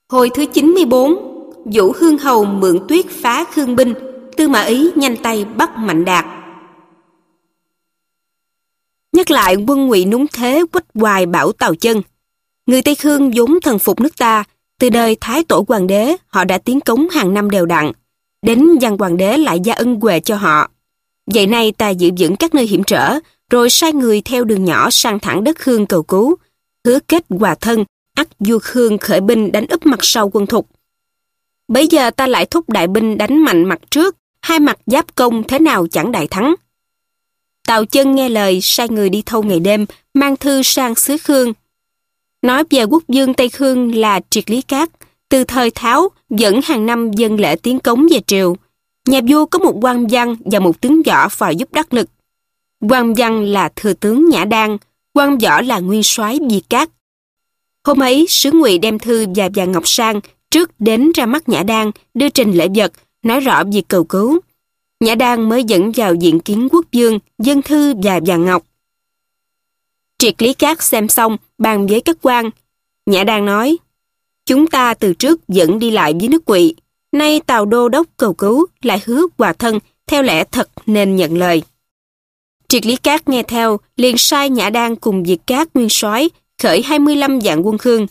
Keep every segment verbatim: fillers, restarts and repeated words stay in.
Hồi thứ chín mươi bốn, Vũ Hương Hầu mượn tuyết phá Khương binh, Tư Mã Ý nhanh tay bắt Mạnh Đạt. Nhắc lại quân Ngụy núng thế quách hoài bảo Tào Chân. Người Tây Khương vốn thần phục nước ta, từ đời Thái Tổ Hoàng đế họ đã tiến cống hàng năm đều đặn, đến Văn Hoàng đế lại gia ân huệ cho họ. Vậy nay ta giữ vững các nơi hiểm trở, rồi sai người theo đường nhỏ sang thẳng đất Khương cầu cứu, hứa kết hòa thân, ắt vua Khương khởi binh đánh úp mặt sau quân Thục. Bấy giờ ta lại thúc đại binh đánh mạnh mặt trước, hai mặt giáp công thế nào chẳng đại thắng. Tào Chân nghe lời sai người đi thâu ngày đêm, mang thư sang xứ Khương. Nói về quốc vương Tây Khương là Triệt Lý Cát, từ thời Tháo vẫn hàng năm dâng lễ tiến cống về triều. Nhà vua có một quan văn và một tướng võ phò giúp đắc lực. Quan văn là thừa tướng Nhã Đan, quan võ là nguyên soái Di Cát. Hôm ấy, sứ Ngụy đem thư và vàng ngọc sang, trước đến ra mắt Nhã Đan, đưa trình lễ vật, nói rõ việc cầu cứu. Nhã Đan mới dẫn vào diện kiến quốc vương, dâng thư và vàng ngọc. Triệt Lý Cát xem xong, bàn với các quan. Nhã Đan nói, chúng ta từ trước vẫn đi lại với nước Ngụy, nay Tào đô đốc cầu cứu, lại hứa hòa thân, theo lẽ thật nên nhận lời. Triệt Lý Cát nghe theo, liền sai Nhã Đan cùng Di Cát nguyên soái khởi hai mươi lăm vạn quân Khương.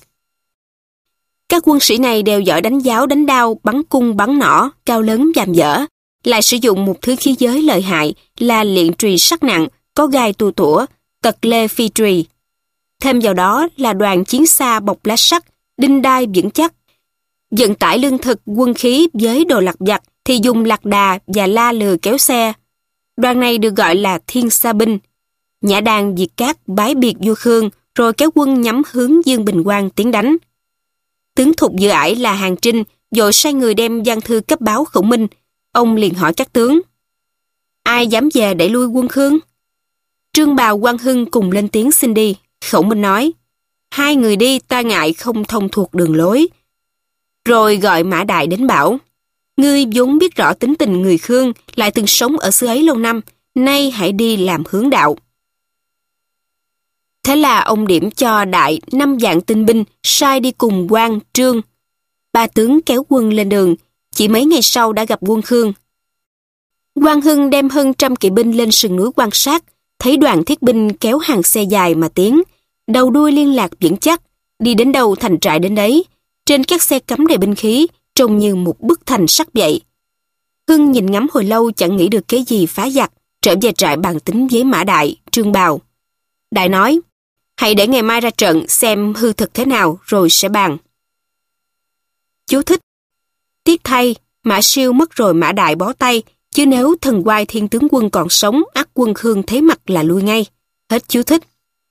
Các quân sĩ này đều giỏi đánh giáo đánh đao, bắn cung bắn nỏ, cao lớn dàm dở, lại sử dụng một thứ khí giới lợi hại là liện trùy sắc nặng, có gai tua tủa, tật lê phi trùy. Thêm vào đó là đoàn chiến xa bọc lá sắt, đinh đai vững chắc. Vận tải lương thực, quân khí với đồ lặt vặt thì dùng lạc đà và la lừa kéo xe. Đoàn này được gọi là Thiên Sa binh. Nhã Đan Di Cát bái biệt vua Khương, rồi kéo quân nhắm hướng Dương Bình Quang tiến đánh. Tướng Thục Dự Ải là Hàng Trinh, vội sai người đem văn thư cấp báo Khổng Minh. Ông liền hỏi các tướng, ai dám về đẩy lui quân Khương? Trương Bào, Quang Hưng cùng lên tiếng xin đi. Khổng Minh nói, hai người đi ta ngại không thông thuộc đường lối. Rồi gọi Mã Đại đến bảo, ngươi vốn biết rõ tính tình người Khương, lại từng sống ở xứ ấy lâu năm, nay hãy đi làm hướng đạo. Thế là ông điểm cho Đại năm vạn tinh binh, sai đi cùng Quang, Trương. Ba tướng kéo quân lên đường, chỉ mấy ngày sau đã gặp quân Khương. Quang Hưng đem hơn trăm kỵ binh lên sườn núi quan sát, thấy đoàn thiết binh kéo hàng xe dài mà tiến, đầu đuôi liên lạc vững chắc, đi đến đâu thành trại đến đấy. Trên các xe cắm đầy binh khí, trông như một bức thành sắt vậy. Hưng nhìn ngắm hồi lâu chẳng nghĩ được cái gì phá giặc, trở về trại bàn tính với Mã Đại, Trương Bào. Đại nói, hãy để ngày mai ra trận xem hư thực thế nào rồi sẽ bàn. Chú thích. Tiếc thay, Mã Siêu mất rồi Mã Đại bó tay, chứ nếu thần oai thiên tướng quân còn sống, ắt quân Khương thấy mặt là lui ngay. Hết chú thích.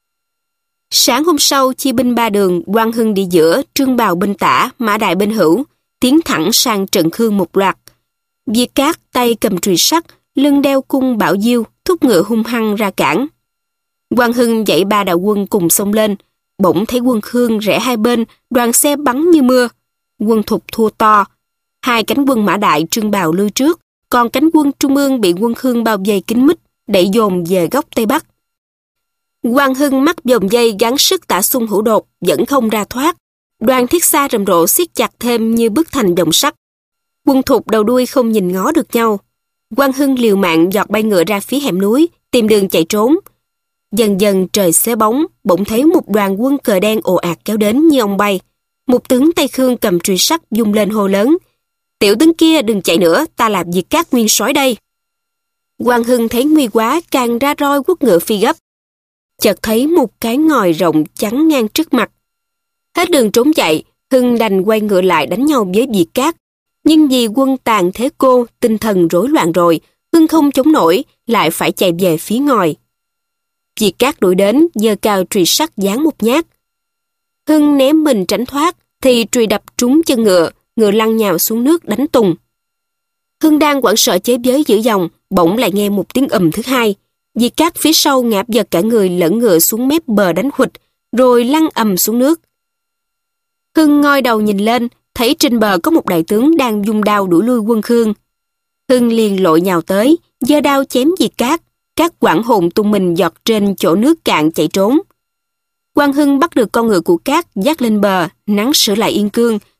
Sáng hôm sau, chia binh ba đường, Quang Hưng đi giữa, Trương Bào bên tả, Mã Đại bên hữu, tiến thẳng sang trận Khương một loạt. Di Cát tay cầm trùy sắt, lưng đeo cung bảo diêu, thúc ngựa hung hăng ra cản. Quang Hưng dạy ba đạo quân cùng xông lên, bỗng thấy quân Khương rẽ hai bên, đoàn xe bắn như mưa. Quân Thục thua to, hai cánh quân Mã Đại, Trương Bào lui trước, còn cánh quân Trung ương bị quân Khương bao vây kín mít, đẩy dồn về góc Tây Bắc. Quang Hưng mắc vòng dây gắng sức tả xung hữu đột, vẫn không ra thoát. Đoàn thiết xa rầm rộ siết chặt thêm như bức thành đồng sắt. Quân Thục đầu đuôi không nhìn ngó được nhau. Quang Hưng liều mạng giọt bay ngựa ra phía hẻm núi, tìm đường chạy trốn. Dần dần trời xế bóng, bỗng thấy một đoàn quân cờ đen ồ ạt kéo đến như ông bay. Một tướng Tây Khương cầm trùy sắt vung lên hô lớn, tiểu tướng kia đừng chạy nữa, ta làm việc các nguyên soái đây. Quang Hưng thấy nguy quá, càng ra roi quất ngựa phi gấp. Chợt thấy một cái ngòi rộng chắn ngang trước mặt. Hết đường trốn chạy, Hưng đành quay ngựa lại đánh nhau với Di Cát. Nhưng vì quân tàn thế cô, tinh thần rối loạn rồi, Hưng không chống nổi, lại phải chạy về phía ngòi. Di Cát đuổi đến, giơ cao trùy sắt giáng một nhát. Hưng ném mình tránh thoát, thì trùy đập trúng chân ngựa, ngựa lăn nhào xuống nước đánh tùng. Hưng đang hoảng sợ chế giới giữ dòng, bỗng lại nghe một tiếng ầm thứ hai. Di Cát phía sau ngã giật cả người lẫn ngựa xuống mép bờ đánh huỵch, rồi lăn ầm xuống nước. Hưng ngoi đầu nhìn lên, thấy trên bờ có một đại tướng đang vung đao đuổi lui quân Khương. Hưng liền lội nhào tới, giơ đao chém Di Cát, các quảng hồn tung mình giọt trên chỗ nước cạn chạy trốn. Quang Hưng bắt được con ngựa của Cát dắt lên bờ, nắn sửa lại yên cương,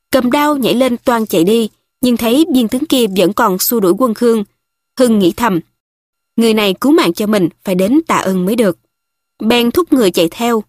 cầm đao nhảy lên toan chạy đi, nhưng thấy viên tướng kia vẫn còn xua đuổi quân Khương. Hưng nghĩ thầm, người này cứu mạng cho mình, phải đến tạ ơn mới được. Bèn thúc người chạy theo.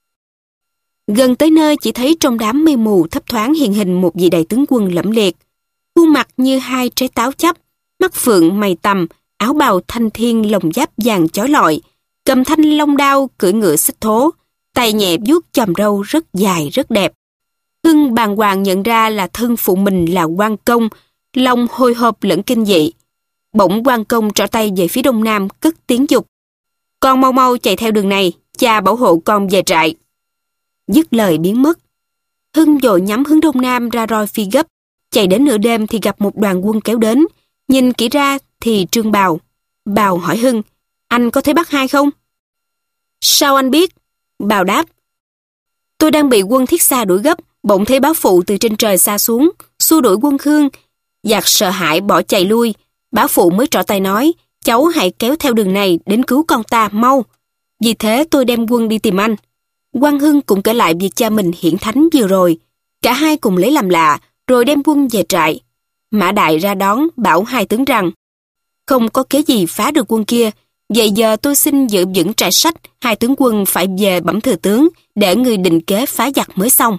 Gần tới nơi chỉ thấy trong đám mây mù thấp thoáng hiện hình một vị đại tướng quân lẫm liệt. Khuôn mặt như hai trái táo chắp, mắt phượng mày tằm, áo bào thanh thiên lồng giáp vàng chói lọi, cầm thanh long đao cưỡi ngựa xích thố, tay nhẹ vuốt chòm râu rất dài rất đẹp. Hưng bàng hoàng nhận ra là thân phụ mình là Quan Công, lòng hồi hộp lẫn kinh dị. Bỗng Quan Công trỏ tay về phía đông nam, cất tiếng dục: "Con mau mau chạy theo đường này, cha bảo hộ con về trại." Dứt lời biến mất. Hưng vội nhắm hướng đông nam ra roi phi gấp, chạy đến nửa đêm thì gặp một đoàn quân kéo đến. Nhìn kỹ ra thì Trương Bào. Bào hỏi Hưng, anh có thấy Bắc Hai không? Sao anh biết? Bào đáp, tôi đang bị quân Thiết Xa đuổi gấp, bỗng thấy báo phụ từ trên trời xa xuống, xua đuổi quân Khương. Giặc sợ hãi bỏ chạy lui, báo phụ mới trỏ tay nói, cháu hãy kéo theo đường này đến cứu con ta, mau. Vì thế tôi đem quân đi tìm anh. Quan Hưng cũng kể lại việc cha mình hiển thánh vừa rồi. Cả hai cùng lấy làm lạ, rồi đem quân về trại. Mã Đại ra đón, bảo hai tướng rằng, không có kế gì phá được quân kia, vậy giờ tôi xin giữ vững trại Sách, hai tướng quân phải về bẩm thừa tướng, để người định kế phá giặc mới xong.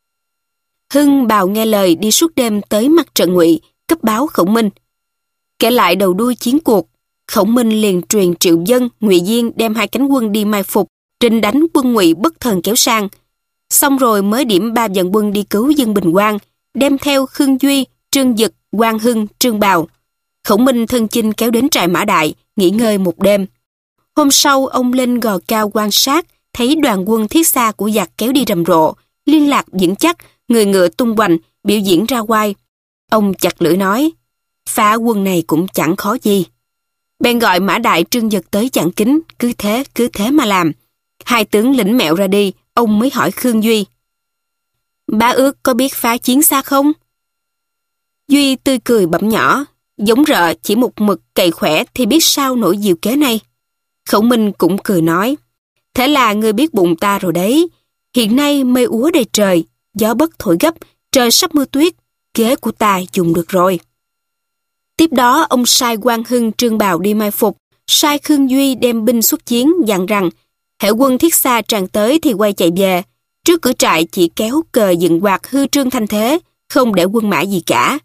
Hưng Bào nghe lời đi suốt đêm tới mặt trận Ngụy, cấp báo Khổng Minh. Kể lại đầu đuôi chiến cuộc, Khổng Minh liền truyền Triệu Dân, Ngụy Diên đem hai cánh quân đi mai phục, trình đánh quân Ngụy bất thần kéo sang. Xong rồi mới điểm ba vạn quân đi cứu dân Bình Quang, đem theo Khương Duy, Trương Dực, Quan Hưng, Trương Bào. Khổng Minh thân chinh kéo đến trại Mã Đại, nghỉ ngơi một đêm. Hôm sau ông lên gò cao quan sát, thấy đoàn quân Thiết Xa của giặc kéo đi rầm rộ, liên lạc vững chắc, người ngựa tung hoành, biểu diễn ra oai. Ông chặt lưỡi nói, phá quân này cũng chẳng khó gì. Bèn gọi Mã Đại, Trương Dực tới chặn kính, cứ thế, cứ thế mà làm. Hai tướng lĩnh mẹo ra đi, ông mới hỏi Khương Duy, bá ước có biết phá chiến xa không? Duy tươi cười bẩm nhỏ, giống rợ chỉ một mực cày khỏe thì biết sao nổi diệu kế này. Khổng Minh cũng cười nói, thế là ngươi biết bụng ta rồi đấy. Hiện nay mây úa đầy trời, gió bất thổi gấp, trời sắp mưa tuyết, kế của ta dùng được rồi. Tiếp đó ông sai Quan Hưng, Trương Bào đi mai phục, sai Khương Duy đem binh xuất chiến, dặn rằng hễ quân Thiết Xa tràn tới thì quay chạy về, trước cửa trại chỉ kéo cờ dựng quạt hư trương thanh thế, không để quân mã gì cả.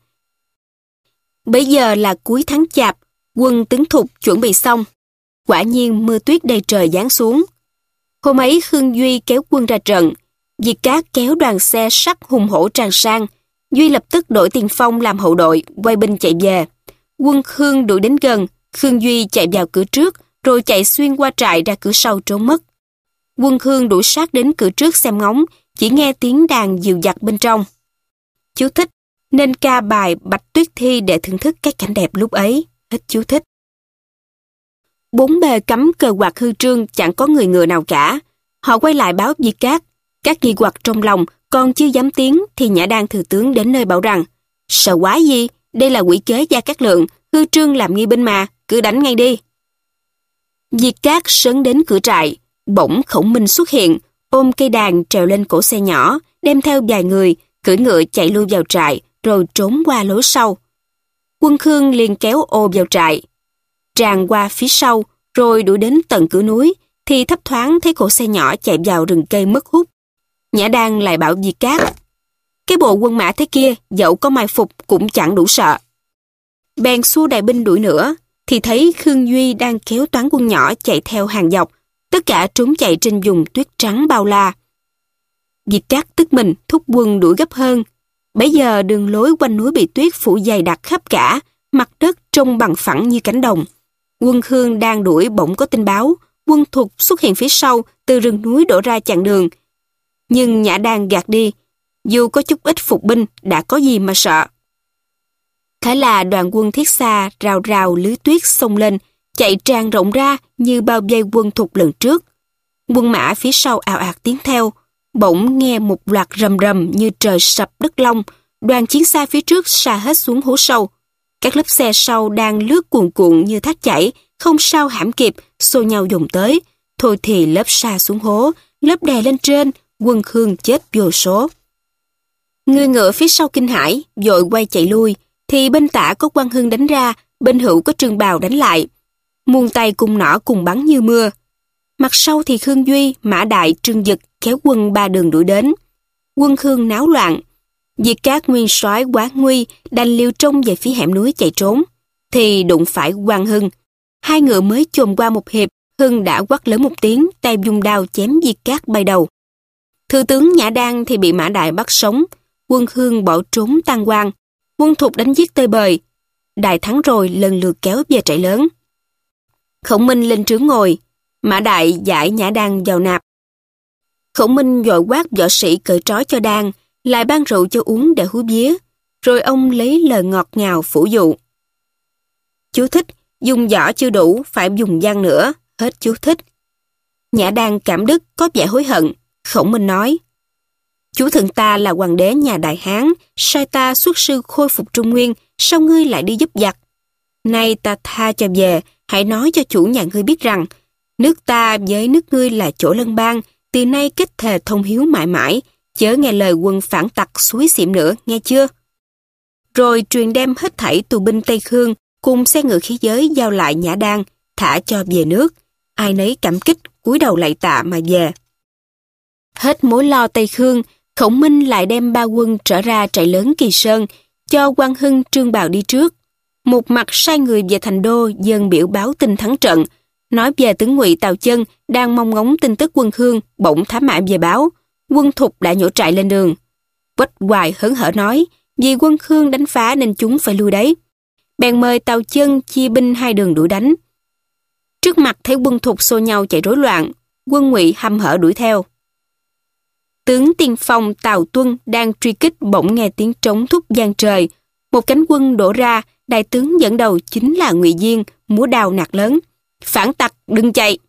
Bấy giờ là cuối tháng Chạp, quân Tướng Thục chuẩn bị xong. Quả nhiên mưa tuyết đầy trời giáng xuống. Hôm ấy Khương Duy kéo quân ra trận, Diệt Cát kéo đoàn xe sắt hùng hổ tràn sang. Duy lập tức đổi tiền phong làm hậu đội, quay binh chạy về. Quân Khương đuổi đến gần, Khương Duy chạy vào cửa trước, rồi chạy xuyên qua trại ra cửa sau trốn mất. Quân Khương đuổi sát đến cửa trước xem ngóng, chỉ nghe tiếng đàn dìu dặt bên trong. Chú thích, nên ca bài Bạch Tuyết Thi để thưởng thức các cảnh đẹp lúc ấy. Hết chú thích. Bốn bề cắm cờ quạt hư trương, chẳng có người ngựa nào cả. Họ quay lại báo Diệt Cát. Các nghi hoặc trong lòng, còn chưa dám tiếng thì Nhã Đan thừa tướng đến nơi bảo rằng, sợ quá gì, đây là quỷ kế Gia Cát Lượng, hư trương làm nghi binh mà, cứ đánh ngay đi. Diệt Cát sớm đến cửa trại, bỗng Khổng Minh xuất hiện, ôm cây đàn trèo lên cổ xe nhỏ, đem theo vài người, cưỡi ngựa chạy lui vào trại, rồi trốn qua lối sau. Quân Khương liền kéo ô vào trại, tràn qua phía sau, rồi đuổi đến tận cửa núi, thì thấp thoáng thấy cổ xe nhỏ chạy vào rừng cây mất hút. Nhã Đan lại bảo Diệt Cát, cái bộ quân mã thế kia, dẫu có mai phục cũng chẳng đủ sợ. Bèn xua đại binh đuổi nữa, thì thấy Khương Duy đang kéo toán quân nhỏ chạy theo hàng dọc, tất cả trốn chạy trên vùng tuyết trắng bao la. Diệt Cát tức mình thúc quân đuổi gấp hơn. Bấy giờ đường lối quanh núi bị tuyết phủ dày đặc khắp cả, mặt đất trông bằng phẳng như cánh đồng. Quân Khương đang đuổi bỗng có tin báo, quân Thục xuất hiện phía sau, từ rừng núi đổ ra chặn đường. Nhưng Nhã Đan gạt đi, dù có chút ít phục binh, đã có gì mà sợ. Thế là đoàn quân Thiết Xa rào rào lưới tuyết xông lên, chạy tràn rộng ra như bao vây quân Thục lần trước. Quân mã phía sau ào ạt tiến theo, bỗng nghe một loạt rầm rầm như trời sập đất long, đoàn chiến xa phía trước sa hết xuống hố sâu. Các lớp xe sau đang lướt cuồn cuộn như thác chảy, không sao hãm kịp, xô nhau dồn tới. Thôi thì lớp sa xuống hố, lớp đè lên trên, quân Khương chết vô số. Người ngựa phía sau kinh hãi, vội quay chạy lui, thì bên tả có Quang Hưng đánh ra, bên hữu có Trương Bào đánh lại. Muôn tay cung nỏ cùng bắn như mưa. Mặt sau thì Khương Duy, Mã Đại, Trương Dực kéo quân ba đường đuổi đến. Quân Khương náo loạn. Diệt Cát nguyên soái quá nguy, đành liều trông về phía hẻm núi chạy trốn. Thì đụng phải Quang Hưng. Hai ngựa mới chồm qua một hiệp, Hưng đã quát lớn một tiếng, tay dùng đao chém Diệt Cát bay đầu. Thừa tướng Nhã Đan thì bị Mã Đại bắt sống. Quân Khương bỏ trốn tan hoang. Quân Thục đánh giết tơi bời. Đại thắng rồi lần lượt kéo về trại lớn. Khổng Minh lên trướng ngồi. Mã Đại giải Nhã Đan vào nạp. Khổng Minh vội quát võ sĩ cởi trói cho Đan, lại ban rượu cho uống để hú vía. Rồi ông lấy lời ngọt ngào phủ dụ. Chú thích, dùng võ chưa đủ, phải dùng văn nữa. Hết chú thích. Nhã Đan cảm đức có vẻ hối hận. Khổng Minh nói: Chú thượng ta là hoàng đế nhà Đại Hán, sai ta xuất sư khôi phục Trung Nguyên, sao ngươi lại đi giúp giặc? Nay ta tha cho về, hãy nói cho chủ nhà ngươi biết rằng, nước ta với nước ngươi là chỗ lân bang, từ nay kết thề thông hiếu mãi mãi, chớ nghe lời quân phản tặc xúi xỉm nữa, nghe chưa? Rồi truyền đem hết thảy tù binh Tây Khương cùng xe ngựa khí giới giao lại Nhã Đan, thả cho về nước. Ai nấy cảm kích, cúi đầu lạy tạ mà về. Hết mối lo Tây Khương, Khổng Minh lại đem ba quân trở ra trại lớn Kỳ Sơn, cho Quang Hưng, Trương Bào đi trước. Một mặt sai người về thành đô dâng biểu báo tin thắng trận, nói về tướng Ngụy Tào Chân đang mong ngóng tin tức quân Khương, bỗng thám mã về báo, quân Thục đã nhổ trại lên đường. Quách Hoài hớn hở nói, vì quân Khương đánh phá nên chúng phải lui đấy. Bèn mời Tào Chân chia binh hai đường đuổi đánh. Trước mặt thấy quân Thục xô nhau chạy rối loạn, quân Ngụy hăm hở đuổi theo. Tướng tiên phong Tào Tuân đang truy kích bỗng nghe tiếng trống thúc vang trời. Một cánh quân đổ ra, đại tướng dẫn đầu chính là Ngụy Diên, múa đao nạt lớn. Phản tặc, đừng chạy!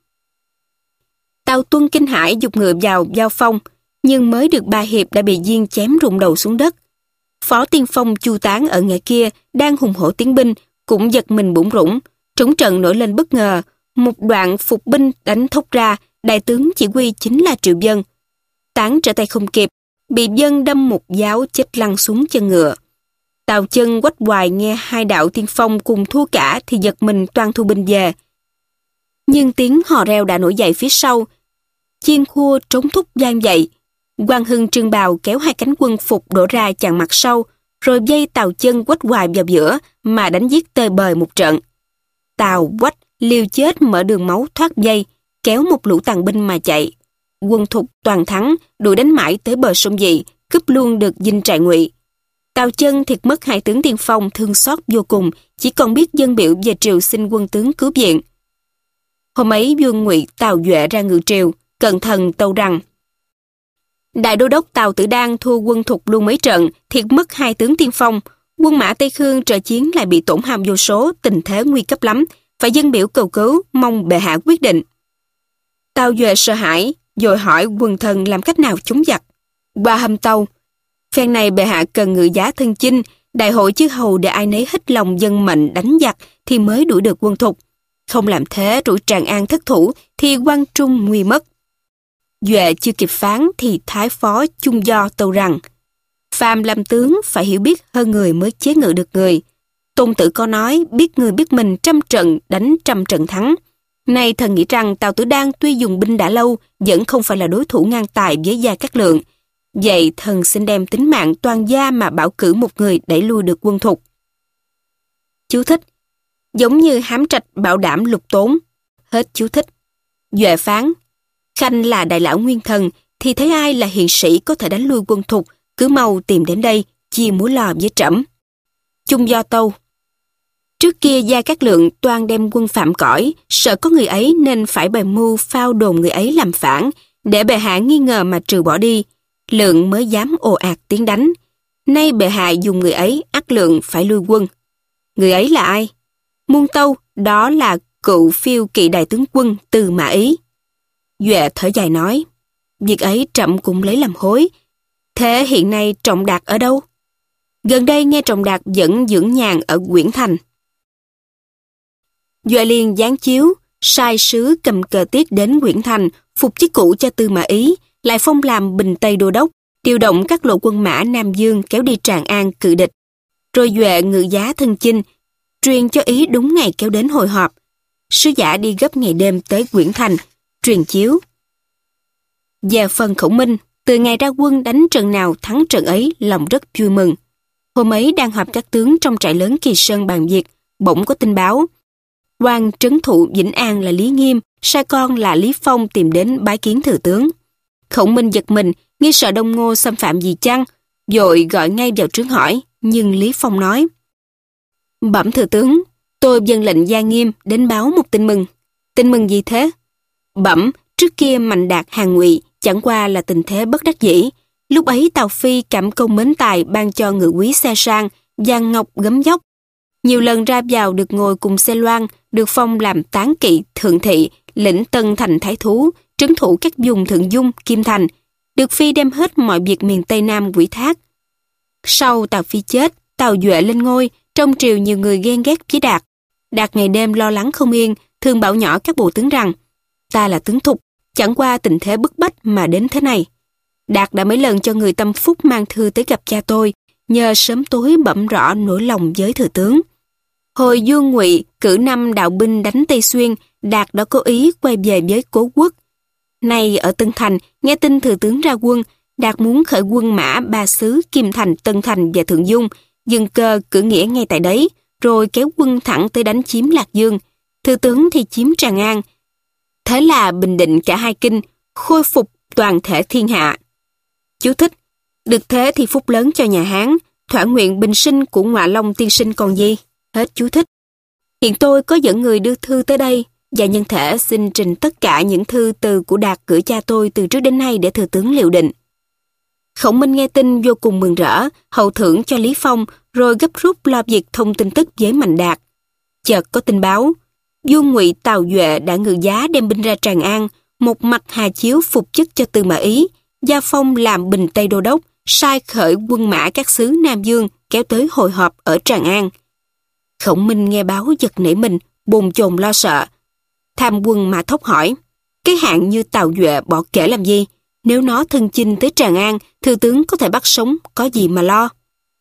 Tào Tuân kinh hãi giục ngựa vào giao phong, nhưng mới được ba hiệp đã bị Diên chém rụng đầu xuống đất. Phó tiên phong Chu Tán ở ngoài kia đang hùng hổ tiến binh, cũng giật mình bủn rủn. Trống trận nổi lên bất ngờ, một đoạn phục binh đánh thốc ra, đại tướng chỉ huy chính là Triệu Dân. Tán trở tay không kịp, bị Dân đâm một giáo chết lăn xuống chân ngựa. Tào Chân, Quách Hoài nghe hai đạo tiên phong cùng thua cả thì giật mình toan thu binh về. Nhưng tiếng hò reo đã nổi dậy phía sau, chiên khua trống thúc vang dậy. Quang Hưng, Trương Bào kéo hai cánh quân Phục đổ ra chặn mặt sau, rồi dây Tào Chân, Quách Hoài vào giữa mà đánh giết tơi bời một trận. Tào, Quách liều chết mở đường máu thoát dây, kéo một lũ tàn binh mà chạy. Quân Thục toàn thắng, đuổi đánh mãi tới bờ sông Dị, cướp luôn được dinh trại Ngụy. Tào Chân thiệt mất hai tướng tiên phong, thương xót vô cùng, chỉ còn biết dâng biểu về triều xin quân tướng cứu viện. Hôm ấy vua Ngụy Tào Duệ ra ngự triều, cẩn thận tâu rằng: Đại đô đốc Tào Tử Đan thua quân Thục luôn mấy trận, thiệt mất hai tướng tiên phong. Quân mã Tây Khương trợ chiến lại bị tổn hao vô số, tình thế nguy cấp lắm, phải dâng biểu cầu cứu, mong bệ hạ quyết định. Tào Duệ sợ hãi, rồi hỏi quần thần làm cách nào chống giặc. Qua hâm tâu: Phen này bệ hạ cần ngự giá thân chinh, đại hội chư hầu để ai nấy hết lòng dân mệnh đánh giặc thì mới đuổi được quân Thục. Không làm thế rủi Tràng An thất thủ thì Quang Trung nguy mất. Duệ chưa kịp phán thì thái phó Chung Do tâu rằng: Phàm làm tướng phải hiểu biết hơn người mới chế ngự được người. Tôn Tử có nói biết người biết mình trăm trận đánh trăm trận thắng. Nay thần nghĩ rằng Tào Tử Đan tuy dùng binh đã lâu vẫn không phải là đối thủ ngang tài với Gia Cát Lượng. Vậy thần xin đem tính mạng toàn gia mà bảo cử một người đẩy lui được quân Thục. Chú thích: giống như Hám Trạch bảo đảm Lục Tốn. Hết chú thích. Duệ phán: Khanh là đại lão nguyên thần thì thấy ai là hiền sĩ có thể đánh lui quân Thục, cứ mau tìm đến đây chia mối lo với trẫm. Chung Do tâu: Trước kia Gia Cát Lượng toan đem quân phạm cõi, sợ có người ấy nên phải bày mưu phao đồn người ấy làm phản, để bệ hạ nghi ngờ mà trừ bỏ đi. Lượng mới dám ồ ạt tiến đánh. Nay bệ hạ dùng người ấy, ắt Lượng phải lui quân. Người ấy là ai? Muôn tâu, đó là cựu phiêu kỵ đại tướng quân Từ Mã Ý. Duệ thở dài nói: Việc ấy trẫm cũng lấy làm hối. Thế hiện nay Trọng Đạt ở đâu? Gần đây nghe Trọng Đạt vẫn dưỡng nhàn ở Quyển Thành. Duệ liền giáng chiếu, sai sứ cầm cờ tiết đến Quyển Thành, phục chức cũ cho Tư Mã Ý, lại phong làm Bình Tây Đô Đốc, điều động các lộ quân mã Nam Dương kéo đi Tràng An cự địch. Rồi Duệ ngự giá thân chinh, truyền cho ý đúng ngày kéo đến hội họp. Sứ giả đi gấp ngày đêm tới Quyển Thành, truyền chiếu. Về phần Khổng Minh, từ ngày ra quân đánh trận nào thắng trận ấy, lòng rất vui mừng. Hôm ấy đang họp các tướng trong trại lớn Kỳ Sơn bàn việc, bỗng có tin báo. Quan trấn thủ Vĩnh An là Lý Nghiêm, sai con là Lý Phong tìm đến bái kiến thừa tướng. Khổng Minh giật mình, nghi sợ Đông Ngô xâm phạm gì chăng, vội gọi ngay vào trướng hỏi, nhưng Lý Phong nói: Bẩm thừa tướng, tôi dâng lệnh Gia Nghiêm đến báo một tin mừng. Tin mừng gì thế? Bẩm, trước kia Mạnh Đạt hàng Ngụy chẳng qua là tình thế bất đắc dĩ. Lúc ấy Tào Phi cảm công mến tài ban cho ngự quý xe sang, vàng ngọc gấm dốc. Nhiều lần ra vào được ngồi cùng xe loan, được phong làm tán kỵ thượng thị, lĩnh Tân Thành thái thú, trấn thủ các vùng Thượng Dung, Kim Thành, được Phi đem hết mọi việc miền Tây Nam quỹ thác. Sau Tào Phi chết, Tào Duệ lên ngôi, trong triều nhiều người ghen ghét với Đạt. Đạt ngày đêm lo lắng không yên, thường bảo nhỏ các bộ tướng rằng: ta là tướng thục, chẳng qua tình thế bức bách mà đến thế này. Đạt đã mấy lần cho người tâm phúc mang thư tới gặp cha tôi, nhờ sớm tối bẩm rõ nỗi lòng với thừa tướng. Hồi vua Ngụy cử năm đạo binh đánh Tây Xuyên, Đạt đã cố ý quay về với Cố Quốc. Nay ở Tân Thành, nghe tin thừa tướng ra quân, Đạt muốn khởi quân mã ba xứ Kim Thành, Tân Thành và Thượng Dung, dừng cơ cử nghĩa ngay tại đấy, rồi kéo quân thẳng tới đánh chiếm Lạc Dương. Thừa tướng thì chiếm Tràng An. Thế là bình định cả hai kinh, khôi phục toàn thể thiên hạ. Chú thích: được thế thì phúc lớn cho nhà Hán, thỏa nguyện bình sinh của Ngọa Long tiên sinh còn gì. Hết chú thích. Hiện tôi có dẫn người đưa thư tới đây, và nhân thể xin trình tất cả những thư từ của Đạt gửi cha tôi từ trước đến nay để thừa tướng liệu định. Khổng Minh nghe tin vô cùng mừng rỡ, hậu thưởng cho Lý Phong, rồi gấp rút lo việc thông tin tức với Mạnh Đạt. Chợt có tin báo, vua Ngụy Tào Duệ đã ngự giá đem binh ra Tràng An, một mặt hà chiếu phục chức cho Tư Mã Ý, gia phong làm Bình Tây Đô Đốc, sai khởi quân mã các xứ Nam Dương kéo tới hội họp ở Tràng An. Khổng Minh nghe báo giật nảy mình, bồn chồn lo sợ. Tham quân Mã Thốc hỏi: cái hạng như Tào Duệ bỏ kể làm gì? Nếu nó thân chinh tới Tràng An, thừa tướng có thể bắt sống, có gì mà lo?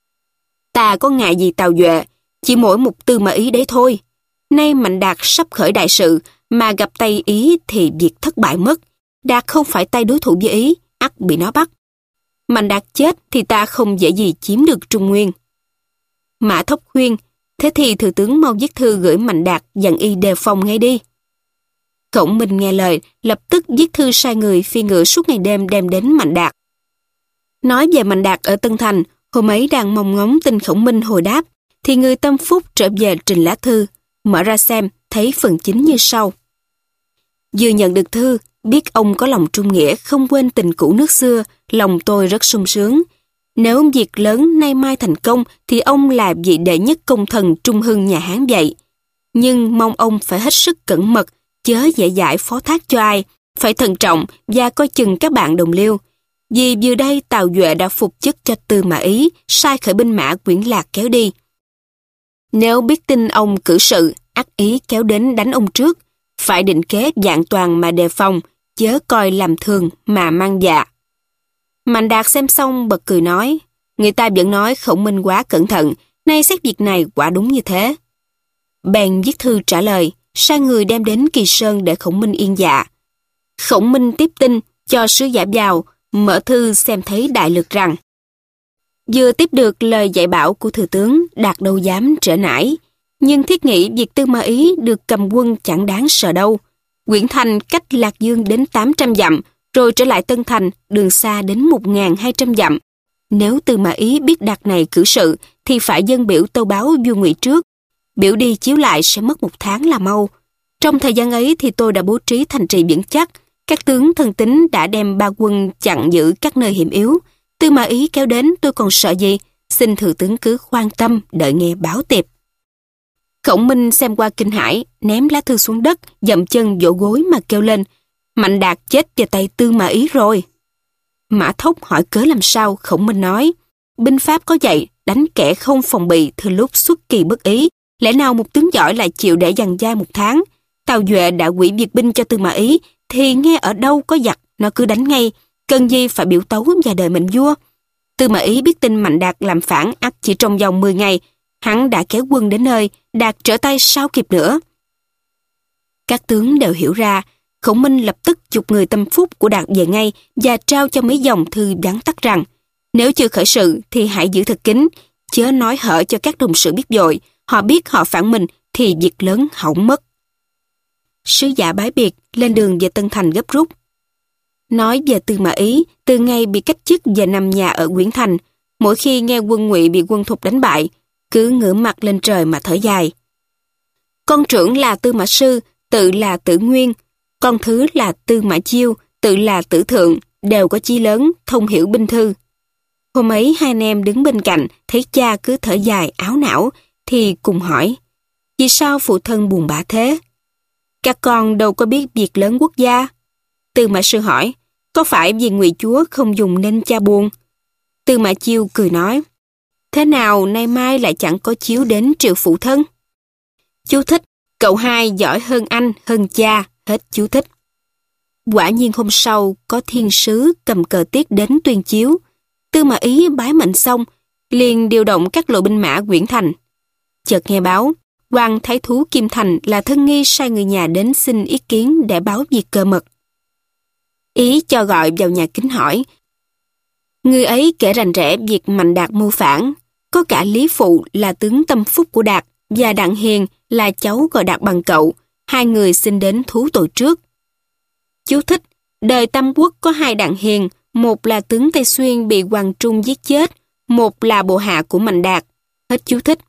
Ta có ngại gì Tào Duệ, chỉ mỗi một Tư Mã Ý đấy thôi. Nay Mạnh Đạt sắp khởi đại sự, mà gặp tay Ý thì việc thất bại mất. Đạt không phải tay đối thủ với Ý, ắt bị nó bắt. Mạnh Đạt chết thì ta không dễ gì chiếm được Trung Nguyên. Mã Thốc khuyên: thế thì thừa tướng mau viết thư gửi Mạnh Đạt dặn y đề phòng ngay đi. Khổng Minh nghe lời, lập tức viết thư sai người phi ngựa suốt ngày đêm đem đến Mạnh Đạt. Nói về Mạnh Đạt ở Tân Thành, hôm ấy đang mong ngóng tin Khổng Minh hồi đáp, thì người tâm phúc trở về trình lá thư. Mở ra xem, thấy phần chính như sau. Vừa nhận được thư, biết ông có lòng trung nghĩa, không quên tình cũ nước xưa, lòng tôi rất sung sướng. Nếu việc lớn nay mai thành công, thì ông là vị đệ nhất công thần trung hưng nhà Hán vậy. Nhưng mong ông phải hết sức cẩn mật, chớ dễ dãi phó thác cho ai, phải thận trọng và coi chừng các bạn đồng liêu. Vì vừa đây Tào Duệ đã phục chức cho Tư Mã Ý, sai khởi binh mã Quyển Lạc kéo đi. Nếu biết tin ông cử sự, ắt Ý kéo đến đánh ông trước, phải định kế vạn toàn mà đề phòng, chớ coi làm thường mà mang dạ. Mạnh Đạt xem xong bật cười nói: người ta vẫn nói Khổng Minh quá cẩn thận, nay xét việc này quả đúng như thế. Bèn viết thư trả lời, sai người đem đến Kỳ Sơn để Khổng Minh yên dạ. Khổng Minh tiếp tin, cho sứ giả vào, mở thư xem thấy đại lược rằng: vừa tiếp được lời dạy bảo của thừa tướng, Đạt đâu dám trở nải. Nhưng thiết nghĩ việc Tư Mã Ý được cầm quân chẳng đáng sợ đâu. Quyển Thành cách Lạc Dương đến tám trăm dặm, rồi trở lại Tân Thành, đường xa đến một nghìn hai trăm dặm. Nếu Tư Mã Ý biết Đạt này cử sự, thì phải dâng biểu tâu báo vua Ngụy trước. Biểu đi chiếu lại sẽ mất một tháng là mau. Trong thời gian ấy thì tôi đã bố trí thành trì vững chắc. Các tướng thân tín đã đem ba quân chặn giữ các nơi hiểm yếu. Tư Mã Ý kéo đến tôi còn sợ gì? Xin thừa tướng cứ khoan tâm đợi nghe báo tiệp. Khổng Minh xem qua kinh hãi, ném lá thư xuống đất, dậm chân vỗ gối mà kêu lên: Mạnh Đạt chết vào tay Tư Mã Ý rồi. Mã Thốc hỏi cớ làm sao, Khổng Minh nói: binh pháp có dạy, đánh kẻ không phòng bị thừa lúc xuất kỳ bất ý. Lẽ nào một tướng giỏi lại chịu để dằn dai một tháng? Tào Duệ đã quỷ biệt binh cho Tư Mã Ý, thì nghe ở đâu có giặc, nó cứ đánh ngay. cần gì phải biểu tấu và đợi mệnh vua. Tư Mã Ý biết tin Mạnh Đạt làm phản ắt chỉ trong vòng mười ngày, hắn đã kéo quân đến nơi, Đạt trở tay sao kịp nữa. Các tướng đều hiểu ra, Khổng Minh lập tức chụp người tâm phúc của Đạt về ngay và trao cho mấy dòng thư vắn tắt rằng nếu chưa khởi sự thì hãy giữ thật kín, chớ nói hở cho các đồng sự biết vội, họ biết họ phản mình thì việc lớn hỏng mất. Sứ giả bái biệt, lên đường về Tân Thành gấp rút. Nói về Tư Mã Ý, từ ngày bị cách chức và nằm nhà ở Uyển Thành, mỗi khi nghe quân Ngụy bị quân Thục đánh bại, cứ ngửa mặt lên trời mà thở dài. Con trưởng là Tư Mã Sư, tự là Tử Nguyên, con thứ là Tư Mã Chiêu, tự là Tử Thượng, đều có chí lớn, thông hiểu binh thư. Hôm ấy hai anh em đứng bên cạnh, thấy cha cứ thở dài áo não, thì cùng hỏi, vì sao phụ thân buồn bã thế? Các con đâu có biết việc lớn quốc gia. Tư Mã Sư hỏi, có phải vì Ngụy chúa không dùng nên cha buồn? Tư Mã Chiêu cười nói, thế nào nay mai lại chẳng có chiếu đến triệu phụ thân? Chú thích, cậu hai giỏi hơn anh, hơn cha, hết chú thích. Quả nhiên hôm sau, có thiên sứ cầm cờ tiết đến tuyên chiếu. Tư Mã Ý bái mệnh xong, liền điều động các lộ binh mã Uyển Thành. Chợt nghe báo, Hoàng Thái Thú Kim Thành là thân nghi sai người nhà đến xin ý kiến để báo việc cơ mật. Ý cho gọi vào nhà kính hỏi. Người ấy kể rành rẽ việc Mạnh Đạt mưu phản, có cả Lý Phụ là tướng tâm phúc của Đạt và Đặng Hiền là cháu gọi Đạt bằng cậu, hai người xin đến thú tội trước. Chú thích, đời Tam Quốc có hai Đặng Hiền, một là tướng Tây Xuyên bị Hoàng Trung giết chết, một là bộ hạ của Mạnh Đạt. Hết chú thích.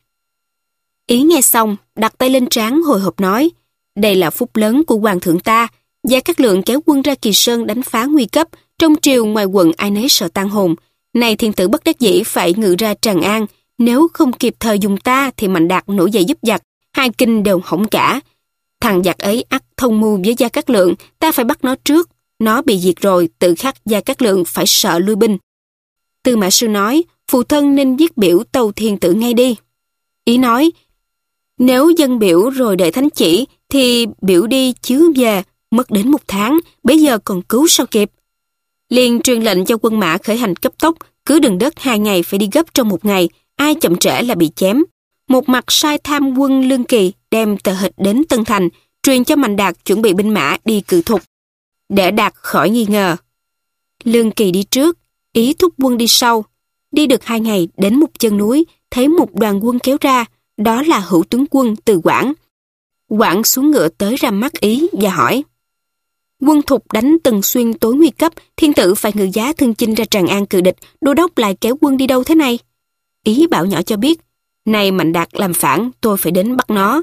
Ý nghe xong, đặt tay lên trán hồi hộp nói, đây là phúc lớn của hoàng thượng ta, và các lượng kéo quân ra Kỳ Sơn đánh phá nguy cấp, trong triều ngoài quận ai nấy sợ tan hồn. Này thiên tử bất đắc dĩ phải ngự ra Tràng An, nếu không kịp thời dùng ta thì Mạnh Đạt nổi dậy giúp giặc, hai kinh đều hỏng cả. Thằng giặc ấy ắt thông mưu với Gia Cát Lượng, ta phải bắt nó trước. Nó bị diệt rồi, tự khắc Gia Cát Lượng phải sợ lui binh. Tư Mã Sư nói, phụ thân nên viết biểu tâu thiên tử ngay đi. Ý nói, nếu dân biểu rồi đợi thánh chỉ, thì biểu đi chứ về, mất đến một tháng, bây giờ còn cứu sao kịp. Liền truyền lệnh cho quân mã khởi hành cấp tốc, cứ đường đất hai ngày phải đi gấp trong một ngày, ai chậm trễ là bị chém. Một mặt sai tham quân Lương Kỳ đem tờ hịch đến Tân Thành, truyền cho Mạnh Đạt chuẩn bị binh mã đi cự thục, để Đạt khỏi nghi ngờ. Lương Kỳ đi trước, Ý thúc quân đi sau. Đi được hai ngày đến một chân núi, thấy một đoàn quân kéo ra, đó là Hữu tướng quân từ Quảng. Quảng xuống ngựa tới ra mắt Ý và hỏi, quân Thục đánh Tần Xuyên tối nguy cấp, thiên tử phải ngự giá thân chinh ra Tràng An cự địch, đô đốc lại kéo quân đi đâu thế này? Ý bảo nhỏ cho biết, này Mạnh Đạt làm phản, tôi phải đến bắt nó.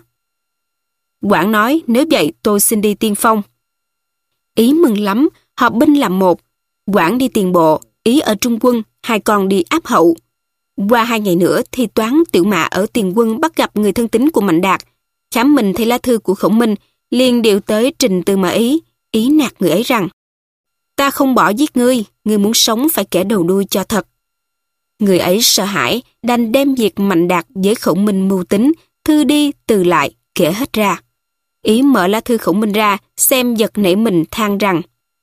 Quảng nói, nếu vậy tôi xin đi tiên phong. Ý mừng lắm, họp binh làm một. Quảng đi tiền bộ, Ý ở trung quân, hai con đi áp hậu. Qua hai ngày nữa thì Toán Tiểu Mã ở tiền quân bắt gặp người thân tín của Mạnh Đạt. Khám mình thấy lá thư của Khổng Minh, liền điều tới trình Tư Mã Ý. Ý nạt người ấy rằng, ta không bỏ giết ngươi, ngươi muốn sống phải kể đầu đuôi cho thật. Người ấy sợ hãi, đành đem việc Mạnh Đạt với Khổng Minh mưu tính, thư đi từ lại, kể hết ra. Ý mở lá thư Khổng Minh ra, xem giật nảy mình than rằng,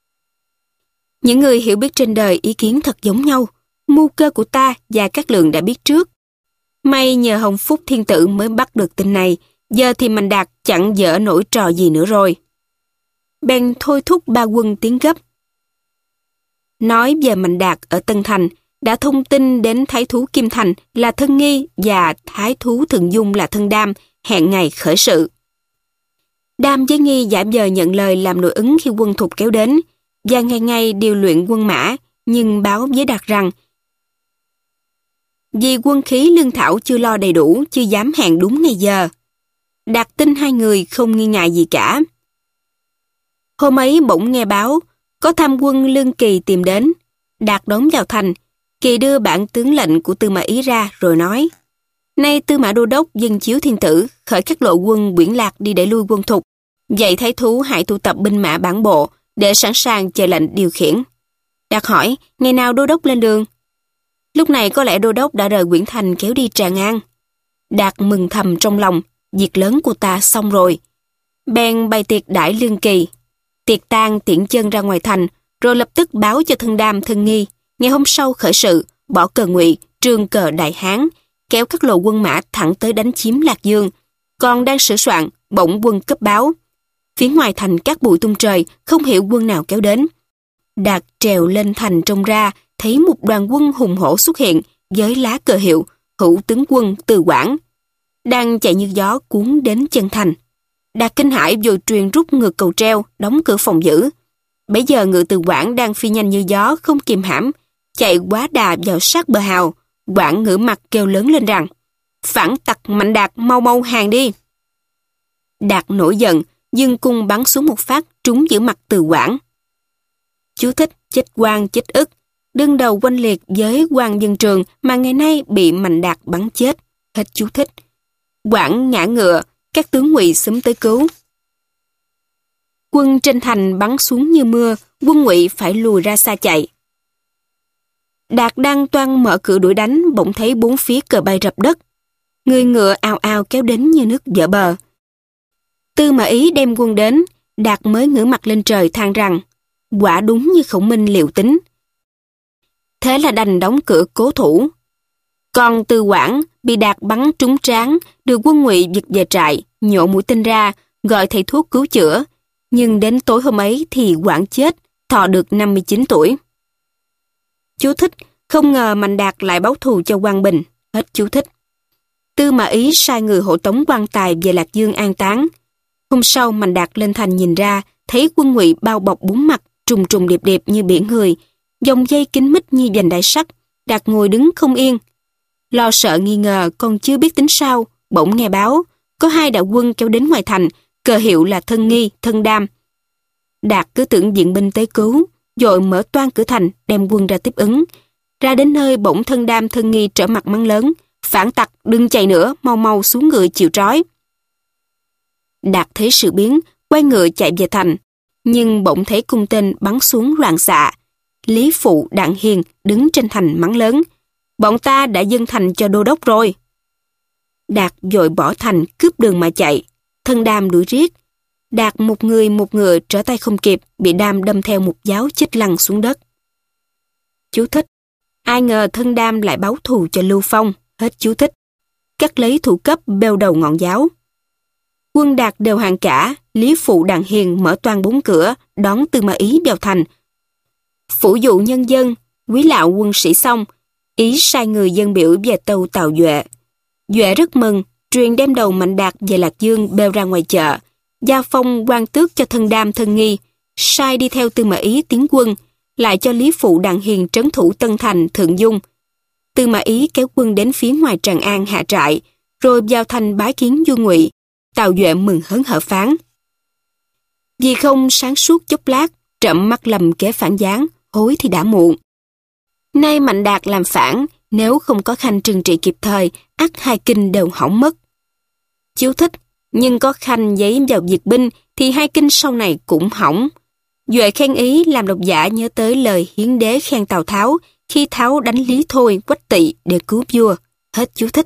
những người hiểu biết trên đời ý kiến thật giống nhau, mưu cơ của ta và các lượng đã biết trước. May nhờ Hồng Phúc thiên tử mới bắt được tin này, giờ thì Mạnh Đạt chẳng dở nổi trò gì nữa rồi. Bèn thôi thúc ba quân tiến gấp. Nói về Mạnh Đạt ở Tân Thành, đã thông tin đến Thái Thú Kim Thành là thân nghi và Thái Thú Thượng Dung là thân đam, hẹn ngày khởi sự. Đam với nghi giả vờ nhận lời làm nội ứng khi quân Thục kéo đến, và ngày ngày điều luyện quân mã, nhưng báo với Đạt rằng vì quân khí lương thảo chưa lo đầy đủ, chưa dám hẹn đúng ngày giờ. Đạt tin hai người không nghi ngại gì cả. Hôm ấy bỗng nghe báo, có tham quân Lương Kỳ tìm đến. Đạt đón vào thành, Kỳ đưa bản tướng lệnh của Tư Mã Ý ra rồi nói, nay Tư Mã Đô Đốc dân chiếu thiên tử, khởi các lộ quân Quyển Lạc đi để lui quân Thục. Vậy Thái Thú hãy tụ tập binh mã bản bộ, để sẵn sàng chờ lệnh điều khiển. Đạt hỏi, ngày nào Đô Đốc lên đường? Lúc này có lẽ Đô Đốc đã rời Quyển Thành kéo đi Tràng An. Đạt mừng thầm trong lòng, việc lớn của ta xong rồi. Bèn bày tiệc đãi Lương Kỳ. Tiệc tang tiễn chân ra ngoài thành, rồi lập tức báo cho Thân Đam, Thân Nghi. Ngày hôm sau khởi sự, bỏ cờ Ngụy, trương cờ Đại Hán, kéo các lộ quân mã thẳng tới đánh chiếm Lạc Dương. Còn đang sửa soạn, bỗng quân cấp báo. Phía ngoài thành các bụi tung trời, không hiểu quân nào kéo đến. Đạt trèo lên thành trông ra, thấy một đoàn quân hùng hổ xuất hiện với lá cờ hiệu Hữu tướng quân Từ Quảng, đang chạy như gió cuốn đến chân thành. Đạt kinh hãi vội truyền rút ngược cầu treo, đóng cửa phòng giữ. Bấy giờ ngự Từ Quảng đang phi nhanh như gió, không kìm hãm, chạy quá đà vào sát bờ hào. Quảng ngửa mặt kêu lớn lên rằng: "Phản tặc Mạnh Đạt, mau mau hàng đi!" Đạt nổi giận, dương cung bắn xuống một phát, trúng giữa mặt Từ Quảng. Chú thích: chết quan chết ức, đương đầu oanh liệt với quan Dân Trường mà ngày nay bị Mạnh Đạt bắn chết. Hết chú thích. Quảng ngã ngựa, các tướng Ngụy xúm tới cứu. Quân trên thành bắn xuống như mưa, quân Ngụy phải lùi ra xa chạy. Đạt đang toan mở cửa đuổi đánh, bỗng thấy bốn phía cờ bay rập đất. Người ngựa ào ào kéo đến như nước vỡ bờ. Tư Mã Ý đem quân đến, Đạt mới ngửa mặt lên trời than rằng: quả đúng như Khổng Minh liệu tính. Thế là đành đóng cửa cố thủ. Còn Từ Quảng bị Đạt bắn trúng trán, được quân Ngụy giật về trại, nhổ mũi tên ra, gọi thầy thuốc cứu chữa. Nhưng đến tối hôm ấy thì Quảng chết, thọ được năm mươi chín tuổi. Chú thích: không ngờ Mạnh Đạt lại báo thù cho Quang Bình. Hết chú thích. Tư Mã Ý sai người hộ tống quan tài về Lạc Dương an táng. Hôm sau Mạnh Đạt lên thành nhìn ra, thấy quân Ngụy bao bọc bốn mặt, trùng trùng điệp điệp như biển người, dòng dây kín mít như vành đai sắt. Đạt ngồi đứng không yên, lo sợ nghi ngờ, còn chưa biết tính sao, bỗng nghe báo có hai đạo quân kéo đến ngoài thành, cờ hiệu là Thân Nghi, Thân Đam. Đạt cứ tưởng viện binh tới cứu, vội mở toang cửa thành, đem quân ra tiếp ứng. Ra đến nơi bỗng Thân Đam, Thân Nghi trở mặt mắng lớn: phản tặc, đừng chạy nữa, mau mau xuống ngựa chịu trói. Đạt thấy sự biến, quay ngựa chạy về thành, nhưng bỗng thấy cung tên bắn xuống loạn xạ. Lý Phụ, Đặng Hiền đứng trên thành mắng lớn: bọn ta đã dâng thành cho đô đốc rồi. Đạt vội bỏ thành cướp đường mà chạy. Thân Đam đuổi riết. Đạt một người một ngựa trở tay không kịp, bị Đam đâm theo một giáo chết lăn xuống đất. Chú thích: ai ngờ Thân Đam lại báo thù cho Lưu Phong. Hết chú thích. Cắt lấy thủ cấp bêu đầu ngọn giáo. Quân Đạt đều hàng cả. Lý Phụ, Đặng Hiền mở toang bốn cửa, đón Tư Mã Ý vào thành. Phủ dụ nhân dân, quý lạo quân sĩ xong, Ý sai người dân biểu về tâu Tào Duệ. Duệ rất mừng, truyền đem đầu Mạnh Đạt về Lạc Dương bêu ra ngoài chợ, gia phong quan tước cho Thân Đam, Thân Nghi, sai đi theo Tư Mã Ý tiến quân, lại cho Lý Phụ, Đặng Hiền trấn thủ Tân Thành, Thượng Dung. Tư Mã Ý kéo quân đến phía ngoài Tràng An hạ trại, rồi vào thành bái kiến vua Ngụy. Tào Duệ mừng hớn hở phán: vì không sáng suốt chốc lát, trẫm mắc lầm kế phản gián, hối thì đã muộn. Nay Mạnh Đạt làm phản, nếu không có Khanh trừng trị kịp thời, ắt hai kinh đều hỏng mất. Chú thích: nhưng có Khanh giấy vào diệt binh thì hai kinh sau này cũng hỏng. Duệ khen Ý làm độc giả nhớ tới lời Hiến Đế khen Tào Tháo khi Tháo đánh Lý Thôi, Quách Tỵ để cứu vua. Hết chú thích.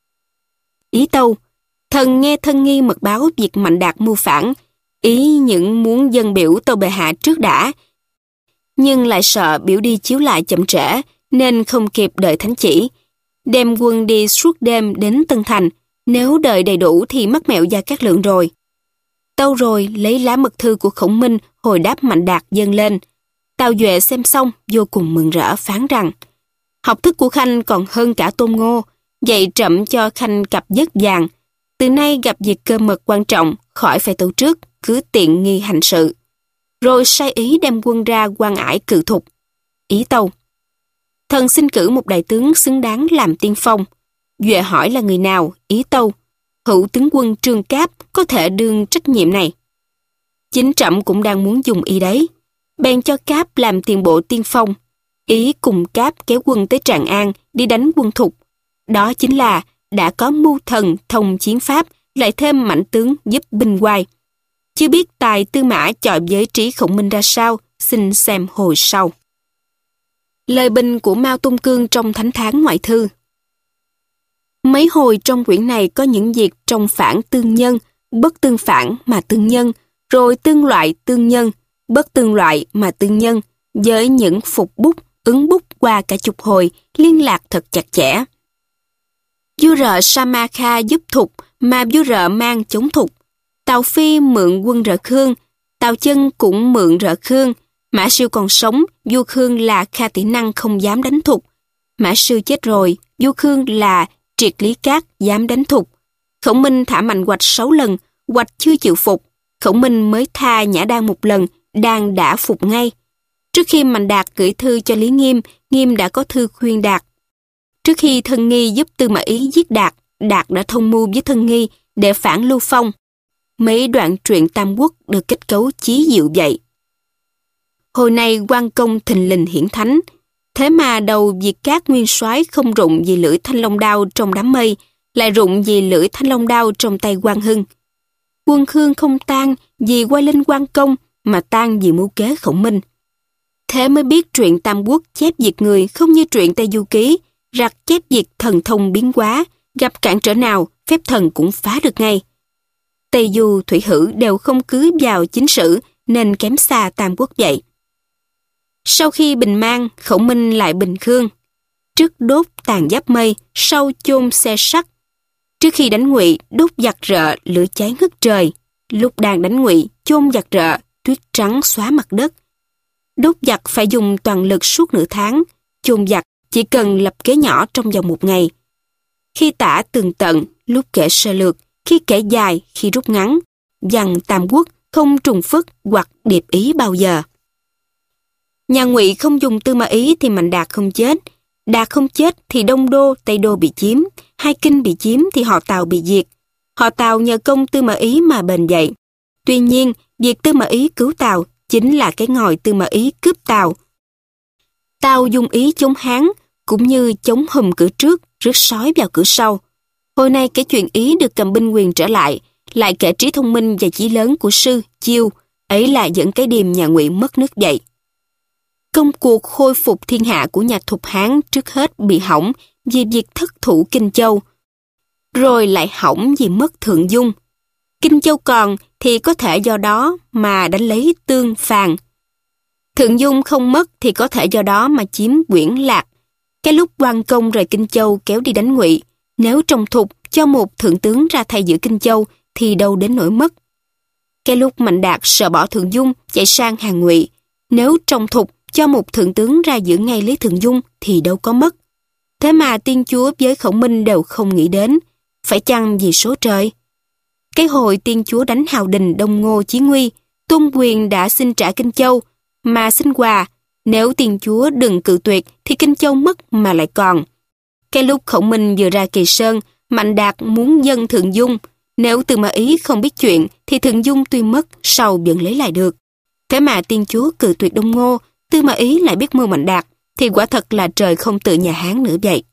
Ý tâu: thần nghe Thân Nghi mật báo việc Mạnh Đạt mưu phản, Ý những muốn dâng biểu tâu bệ hạ trước đã, nhưng lại sợ biểu đi chiếu lại chậm trễ, nên không kịp đợi thánh chỉ. Đem quân đi suốt đêm đến Tân Thành, nếu đợi đầy đủ thì mắc mẹo Gia Cát Lượng rồi. Tâu rồi lấy lá mật thư của Khổng Minh hồi đáp Mạnh Đạt dâng lên. Tào Duệ xem xong vô cùng mừng rỡ, phán rằng: học thức của Khanh còn hơn cả Tôn Ngô, dạy trẫm cho Khanh cặp giấc vàng. Từ nay gặp việc cơ mật quan trọng, khỏi phải tâu trước, cứ tiện nghi hành sự. Rồi sai Ý đem quân ra Quan Ải cự thục. Ý tâu: thần xin cử một đại tướng xứng đáng làm tiên phong. Duệ hỏi là người nào? Ý tâu: hữu tướng quân Trương Cáp có thể đương trách nhiệm này. Chính trẫm cũng đang muốn dùng y đấy. Bèn cho Cáp làm tiền bộ tiên phong. Ý cùng Cáp kéo quân tới Tràng An đi đánh quân Thục. Đó chính là đã có mưu thần thông chiến pháp, lại thêm mãnh tướng giúp binh hoài. Chưa biết tài Tư Mã chọi với trí Khổng Minh ra sao, xin xem hồi sau. Lời bình của Mao Tôn Cương trong Thánh Thán Ngoại Thư. Mấy hồi trong quyển này có những việc trong phản tương nhân, bất tương phản mà tương nhân, rồi tương loại tương nhân, bất tương loại mà tương nhân, với những phục bút, ứng bút qua cả chục hồi, liên lạc thật chặt chẽ. Vua Rợ Samarkha giúp Thục, mà vua Rợ mang chống Thục. Tào Phi mượn quân Rợ Khương, Tào Chân cũng mượn Rợ Khương. Mã Siêu còn sống, vua Khương là Kha Tỷ Năng không dám đánh Thục. Mã Siêu chết rồi, vua Khương là Triệt Lý Cát dám đánh Thục. Khổng Minh thả Mạnh Hoạch sáu lần, Hoạch chưa chịu phục. Khổng Minh mới tha Nhã Đan một lần, Đan đã phục ngay. Trước khi Mạnh Đạt gửi thư cho Lý Nghiêm, Nghiêm đã có thư khuyên Đạt. Trước khi Thân Nghi giúp Tư Mã Ý giết Đạt, Đạt đã thông mưu với Thân Nghi để phản Lưu Phong. Mấy đoạn truyện Tam Quốc được kết cấu chí diệu vậy. Hồi nay Quan Công thình lình hiển thánh, thế mà đầu Việt Cát nguyên soái không rụng vì lưỡi thanh long đao trong đám mây, lại rụng vì lưỡi thanh long đao trong tay Quan Hưng. Quân Khương không tan vì quay lên Quan Công, mà tan vì mưu kế Khổng Minh. Thế mới biết truyện Tam Quốc chép diệt người không như truyện Tây Du Ký, rặt chép diệt thần thông biến hóa, gặp cản trở nào, phép thần cũng phá được ngay. Tây Du, Thủy Hử đều không cứ vào chính sử, nên kém xa Tam Quốc vậy. Sau khi bình Mang, Khổng Minh lại bình Khương. Trước đốt tàn giáp mây, sau chôn xe sắt. Trước khi đánh Ngụy, đốt giặc Rợ, lửa cháy ngất trời. Lúc đang đánh Ngụy, chôn giặc Rợ, tuyết trắng xóa mặt đất. Đốt giặc phải dùng toàn lực suốt nửa tháng, chôn giặc chỉ cần lập kế nhỏ trong vòng một ngày. Khi tả tường tận, lúc kể sơ lược, khi kể dài, khi rút ngắn, văn Tam Quốc không trùng phức hoặc điệp ý bao giờ. Nhà Ngụy không dùng Tư Mã Ý thì Mạnh Đạt không chết. Đạt không chết thì Đông Đô, Tây Đô bị chiếm. Hai Kinh bị chiếm thì họ Tào bị diệt. Họ Tào nhờ công Tư Mã Ý mà bền dậy. Tuy nhiên, việc Tư Mã Ý cứu Tào chính là cái ngòi Tư Mã Ý cướp Tào. Tào dùng ý chống Hán, cũng như chống Hùm cửa trước, rước sói vào cửa sau. Hồi nay cái chuyện Ý được cầm binh quyền trở lại, lại kể trí thông minh và chí lớn của sư, Chiêu, ấy là dẫn cái điềm nhà Ngụy mất nước dậy. Công cuộc khôi phục thiên hạ của nhà Thục Hán trước hết bị hỏng vì việc thất thủ Kinh Châu, rồi lại hỏng vì mất Thượng Dung. Kinh Châu còn thì có thể do đó mà đánh lấy Tương, Phàn. Thượng Dung không mất thì có thể do đó mà chiếm Quyển, Lạc. Cái lúc Quan Công rời Kinh Châu kéo đi đánh Ngụy, nếu trong Thục cho một thượng tướng ra thay giữ Kinh Châu thì đâu đến nỗi mất. Cái lúc Mạnh Đạt sợ bỏ Thượng Dung chạy sang hàng Ngụy, nếu trong Thục cho một thượng tướng ra giữ ngay Lý Thượng Dung thì đâu có mất. Thế mà Tiên Chúa với Khổng Minh đều không nghĩ đến, phải chăng vì số trời? Cái hồi Tiên Chúa đánh Hào Đình Đông Ngô Chí Nguy, Tôn Quyền đã xin trả Kinh Châu, mà xin quà, nếu Tiên Chúa đừng cự tuyệt thì Kinh Châu mất mà lại còn. Cái lúc Khổng Minh vừa ra Kỳ Sơn, Mạnh Đạt muốn dâng Thượng Dung, nếu Tư Mã Ý không biết chuyện thì Thượng Dung tuy mất, sau vẫn lấy lại được. Thế mà Tiên Chúa cự tuyệt Đông Ngô, Tư Mã Ý lại biết mưu Mạnh Đạt, thì quả thật là trời không tự nhà Hán nữa vậy.